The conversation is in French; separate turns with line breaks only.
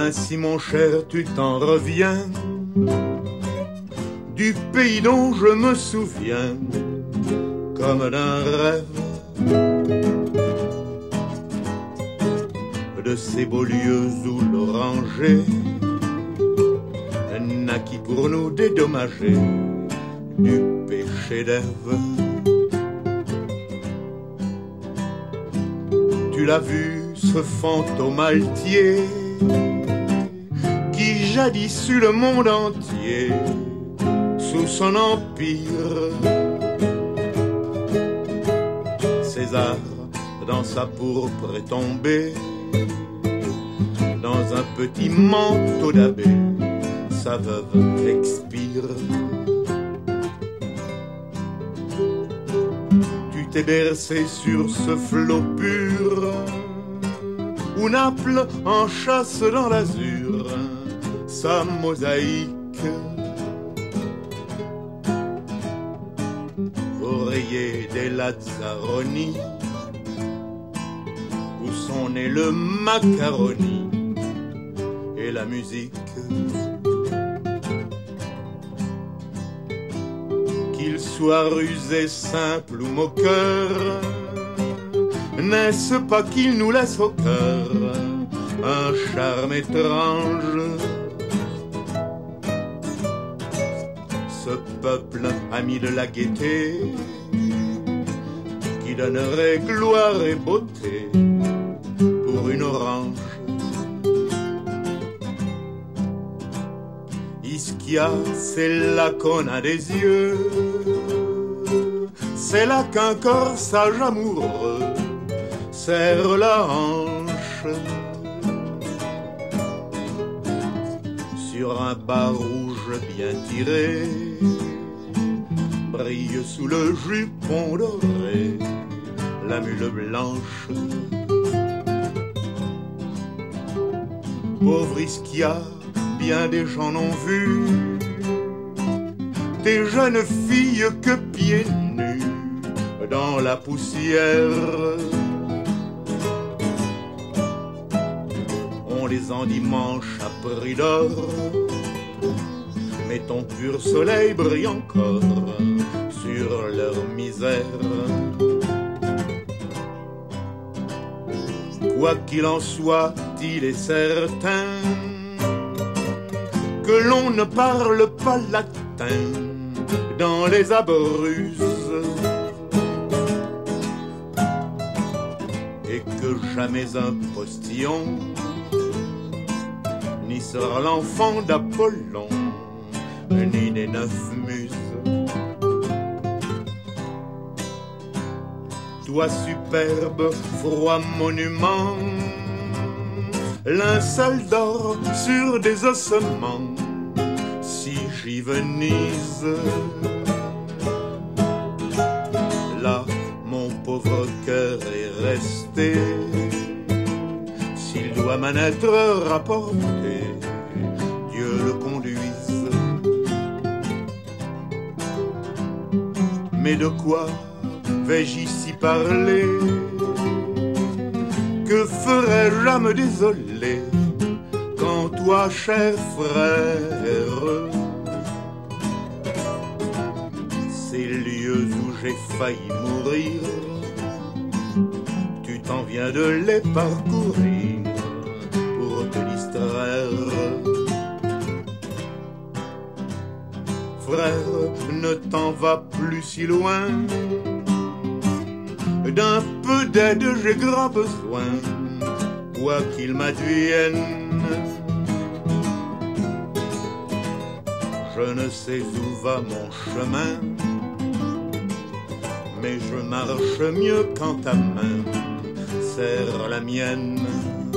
Ainsi mon cher tu t'en reviens du pays dont je me souviens comme d'un rêve, de ces beaux lieux où l'oranger naquit pour nous dédommager du péché d'Ève. Tu l'as vu, ce fantôme altier qui jadis eut le monde entier sous son empire. César, dans sa pourpre est tombé dans un petit manteau d'abbé, sa veuve expire. Tu t'es bercé sur ce flot pur où Naples en chasse dans l'azur sa mosaïque. Oreiller des Lazzaroni, où sont nés le macaroni et la musique. Qu'il soit rusé, simple ou moqueur, n'est-ce pas qu'il nous laisse au cœur un charme étrange? Ce peuple ami de la gaieté qui donnerait gloire et beauté pour une orange. Ischia, c'est là qu'on a des yeux, c'est là qu'un corps sage amoureux serre la hanche. Sur un bas rouge bien tiré brille sous le jupon doré la mule blanche. Pauvre Ischia, bien des gens n'ont vu des jeunes filles que pieds nus dans la poussière. On les endimanche à prix d'or, mais ton pur soleil brille encore sur leur misère. Quoi qu'il en soit, il est certain que l'on ne parle pas latin dans les Abruzzes et que jamais un postillon ni sera l'enfant d'Apollon ni des 9 muses. Toi superbe, froid monument, linceul d'or sur des ossements, si j'y venise, là mon pauvre cœur est resté, s'il doit m'en être rapporté, Dieu le conduise. Mais de quoi vais-je ici parler? Que ferais-je à me désoler quand toi, cher frère, ces lieux où j'ai failli mourir, tu t'en viens de les parcourir pour te distraire. Frère, ne t'en va plus si loin, d'un peu d'aide j'ai grand besoin, quoi qu'il m'advienne. Je ne sais où va mon chemin, mais je marche mieux quand ta main serre la mienne.